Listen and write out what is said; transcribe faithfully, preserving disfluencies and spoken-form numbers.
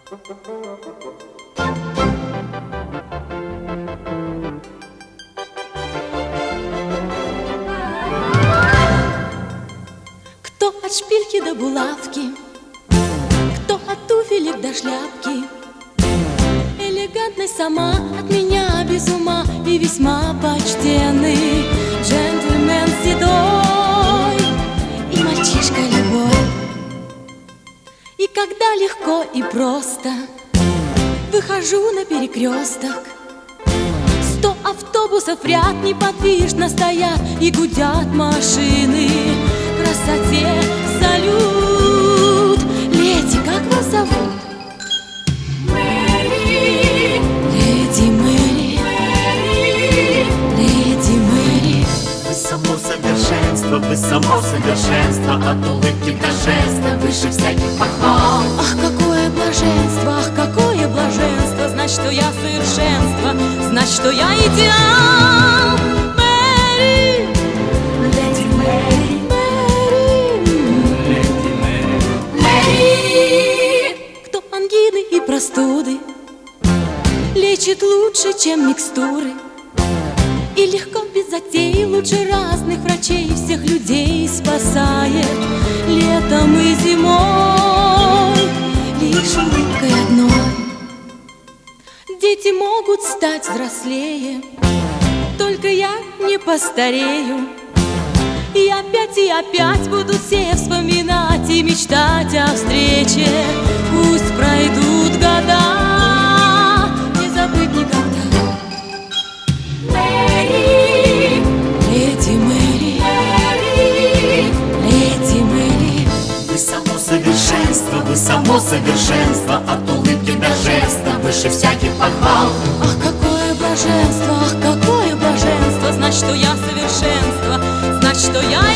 Кто от шпильки до булавки, кто от туфелек до шляпки, элегантность сама от меня без ума и весьма почтенный джентльмен седой и мальчишка любой. И когда легко и просто выхожу на перекресток, сто автобусов в ряд неподвижно стоят и гудят машины. Красоте салют. Леди, как вас зовут? Мэри. Леди Мэри. Мэри. Леди Мэри. Вы само совершенство, вы само совершенство, от улыбки до жеста выше всяких похвал. Ах, какое блаженство, ах, какое блаженство. Знать, что я совершенство, знать, что я идеал. Мэри. Леди Мэри. Леди Мэри. Мэри. Кто ангины и простуды лечит лучше, чем микстуры, и легко, без затей, лучше разных врачей всех людей спасает летом и зимой лишь улыбкой одной. Дети могут стать взрослее, только я не постарею. И опять и опять будут все вспоминать и мечтать о встрече. Пусть пройдут года, не забыть никогда. Мэри. Леди Мэри. Мэри. Леди Мэри. Вы само совершенство, вы само совершенство, от улыбки до жеста выше всяких похвал. Ах, какое блаженство, ах, какое блаженство. Знать, что я совершенство, знать, что я